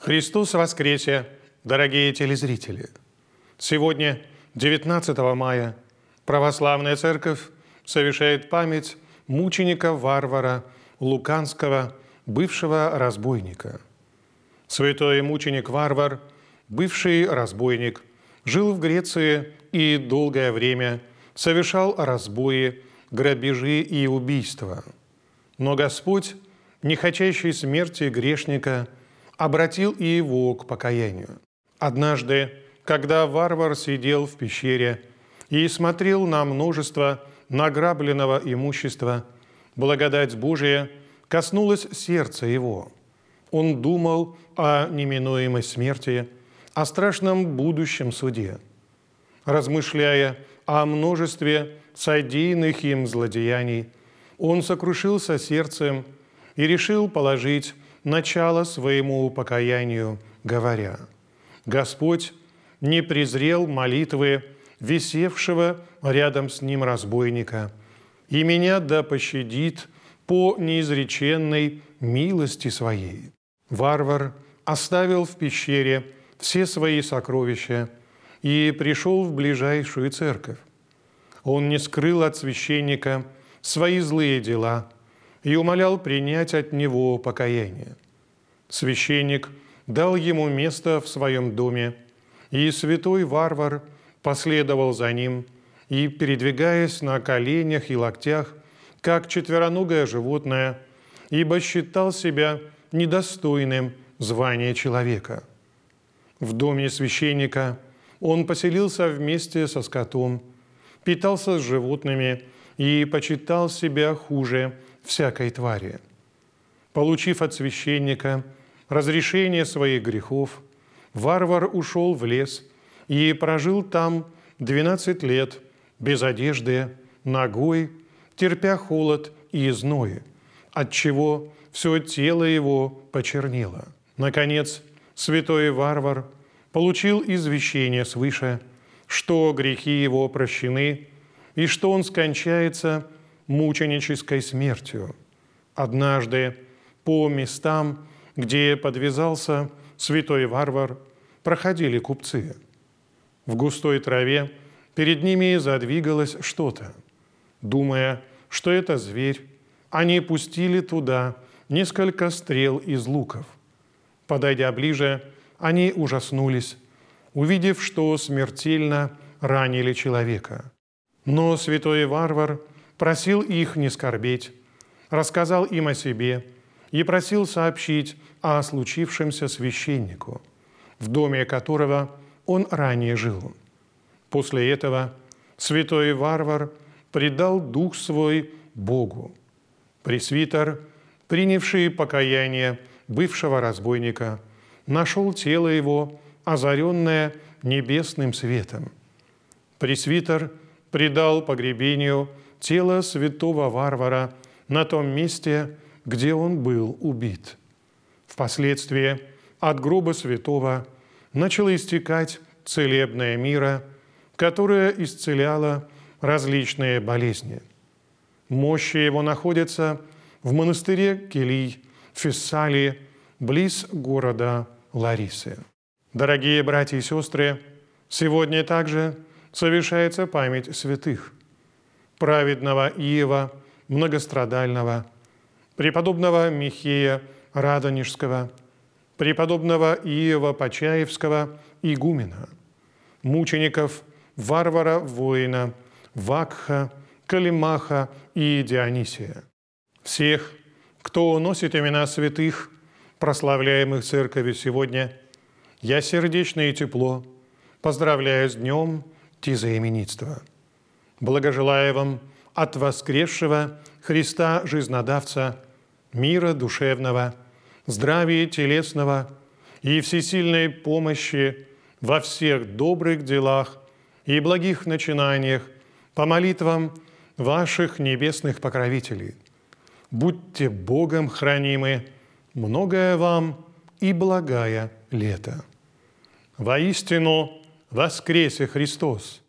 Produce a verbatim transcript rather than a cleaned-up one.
Христос воскресе, дорогие телезрители! Сегодня, девятнадцатого мая, Православная Церковь совершает память мученика-варвара Луканского, бывшего разбойника. Святой мученик-варвар, бывший разбойник, жил в Греции и долгое время совершал разбои, грабежи и убийства. Но Господь, не хотящий смерти грешника, обратил и его к покаянию. Однажды, когда варвар сидел в пещере и смотрел на множество награбленного имущества, благодать Божия коснулась сердца его. Он думал о неминуемой смерти, о страшном будущем суде. Размышляя о множестве содеянных им злодеяний, он сокрушился сердцем и решил положить начало своему покаянию, говоря: «Господь не презрел молитвы висевшего рядом с ним разбойника, и меня да пощадит по неизреченной милости своей». Варвар оставил в пещере все свои сокровища и пришел в ближайшую церковь. Он не скрыл от священника свои злые дела и умолял принять от него покаяние. Священник дал ему место в своем доме, и святой варвар последовал за ним и, передвигаясь на коленях и локтях, как четвероногое животное, ибо считал себя недостойным звания человека. В доме священника он поселился вместе со скотом, питался с животными и почитал себя хуже всякой твари. Получив от священника разрешение своих грехов, варвар ушел в лес и прожил там двенадцать лет без одежды, нагой, терпя холод и зной, отчего все тело его почернело. Наконец, святой варвар получил извещение свыше, что грехи его прощены и что он скончается мученической смертью. Однажды по местам, где подвязался святой варвар, проходили купцы. В густой траве перед ними задвигалось что-то. Думая, что это зверь, они пустили туда несколько стрел из луков. Подойдя ближе, они ужаснулись, увидев, что смертельно ранили человека. Но святой варвар просил их не скорбеть, рассказал им о себе и просил сообщить о случившемся священнику, в доме которого он ранее жил. После этого святой варвар предал дух свой Богу. Пресвитер, принявший покаяние бывшего разбойника, нашел тело его, озаренное небесным светом. Пресвитер предал погребению тело святого варвара на том месте, где он был убит. Впоследствии от гроба святого начало истекать целебная мира, которая исцеляла различные болезни. Мощи его находятся в монастыре Келий, в Фессалии, близ города Ларисы. Дорогие братья и сестры, сегодня также совершается память святых: праведного Иова Многострадального, преподобного Михея Радонежского, преподобного Иова Почаевского игумена, мучеников варвара-воина Вакха, Калимаха и Дионисия. Всех, кто носит имена святых, прославляемых Церковью сегодня, я сердечно и тепло поздравляю с днем тезаименитства. Благожелаю вам от воскресшего Христа Жизнодавца мира душевного, здравия телесного и всесильной помощи во всех добрых делах и благих начинаниях по молитвам ваших небесных покровителей. Будьте Богом хранимы, многое вам и благая лето. Воистину воскресе Христос!